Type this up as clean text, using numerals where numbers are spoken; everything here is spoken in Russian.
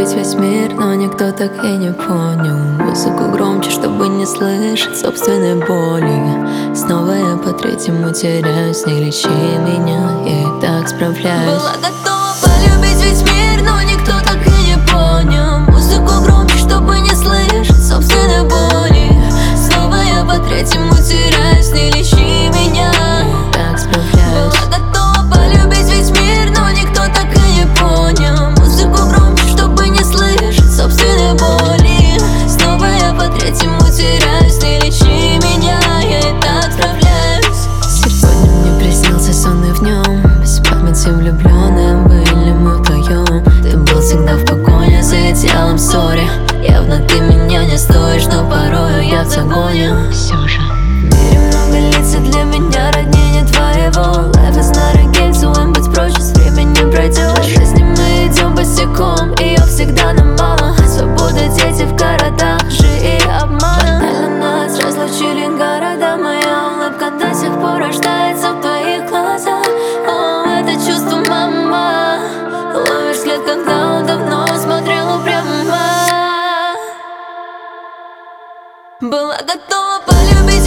полюбить весь мир, но никто так и не понял. Музыку громче, чтобы не слышать собственной боли. Снова я по третьему теряюсь, не лечи меня, я и так справляюсь. Была готова полюбить весь мир, но никто так и не понял. Музыку громче, чтобы не слышать собственной боли. Снова я по третьему теряюсь, не лечи меня, Я и так справляюсь. была готова полюбить весь мир, но никто так и не понял. Музыку громче, чтобы не слышать собственной боли. Снова я по третьему теряюсь, не лечи меня, я и так справляюсь. Сегодня мне приснился сон, и в нем без памяти влюбленные были мы вдвоем. Ты был всегда в погоне за идеалом, сори. Явно ты меня не стоишь, но порою я в загоне. Все же В мире много лиц, и для меня роднее не твоего. Life is not a game, so быть проще с временем пройдет. По жизни мы идем босиком, ее всегда нам мало. Свобода, дети в городах, лжи и обмана. Банально нас разлучили города, моя улыбка до сих пор рождается в твоих глазах. О, это чувство, мама, ловишь след, когда он давно смотрел упрямо. Была готова полюбить